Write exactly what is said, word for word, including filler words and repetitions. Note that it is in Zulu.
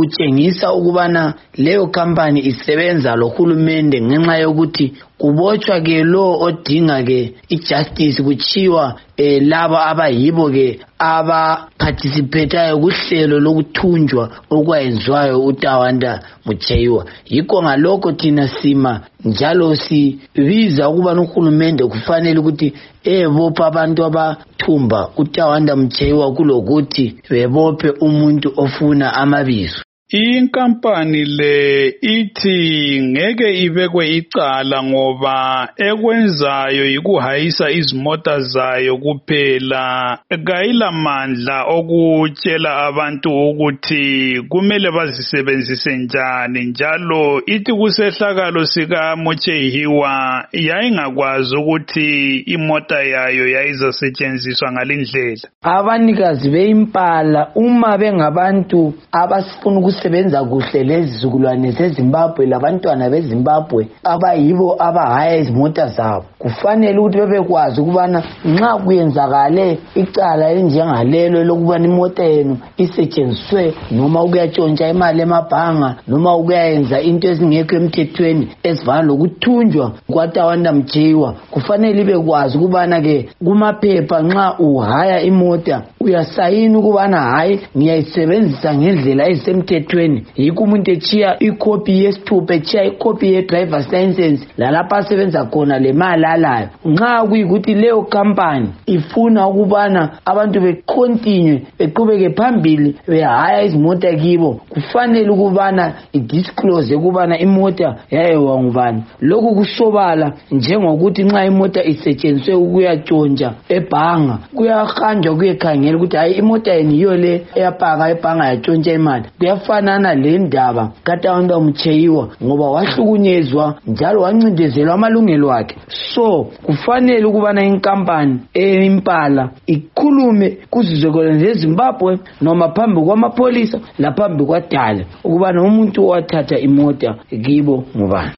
kutshengisa ukubana leyo company isebenza lohulumende ngenxa yokuthi kubotshwa ke lo odinga ke ijustice kuchiwa eh, laba abayibo ke aba participate kuhlelo lokuthunjwa okwayenziwayo uTawanda Mucheiwa. Yikho ngalokho thina sima njalo sibiza ukuba nohulumende kufanele ukuthi ebopha abantu abathumba uTawanda Mucheiwa kulokuthi bebophe umuntu ofuna amabizo. Inkampani le ithi ngeke ibekwe icala ngoba ekwenzayo yikuhayisa izimota zayo kuphela, kayilamandla okutshela abantu ukuthi kumele bazisebenzise njani, njalo ithi kusehlakalo sika Mucheiwa yayingakwazi ukuthi imota yayo yayizasetshenziswa ngalindlela. Abanikazi beyimpala uma bengabantu abasifuna ukusebenza kuhle lezizukulwane zeZimbabwe labantwana beZimbabwe abayibo abahaya izimota zabo, kufanele ukuthi bebekwazi ukubana nxa kuyenzakale icala elinjengalelo lokubana imota yenu isetshenziswe noma ukuyatshontsha imali emabhanga noma ukuyenza into ezingekho emthethweni ezifana lokuthunjwa kwaTawanda Mucheiwa, kufanele bekwazi ukubana ke kumaphepha nxa uhaya imota uyasayina ukubana hayi ngiyayisebenzisa ngendlela ezisemthethweni. Yikho umuntu echiya ikopi yesithupha echiya ikopi ye driver's license lalapha asebenza khona le mali alayo. Nxa kuyikuthi leyo company ifuna ukubana abantu becontinue beqhubeke phambili behaya izimota kibo, kufanele ukubana idisclose ukubana imota yayiwa ngubani. Lokhu kusobala njengokuthi nxa imota isetshenziswe ukuyatshontsha ebhanga kuyahanjwa kuyekhangela ukuthi hayi imota yeni yiyo le eyapaka ebhanga yatshontsha imali. Kuyafanana le ndaba kaTawanda Mucheiwa ngoba wahlukunyezwa njalo wancindezelwa amalungelo akhe. So kufanele ukubana inkampani eyimpala ikhulume kuzizukulwane zeZimbabwe noma phambi kwamapolisa laphambi kwadala ukubana umuntu owathatha imota kibo ngubani.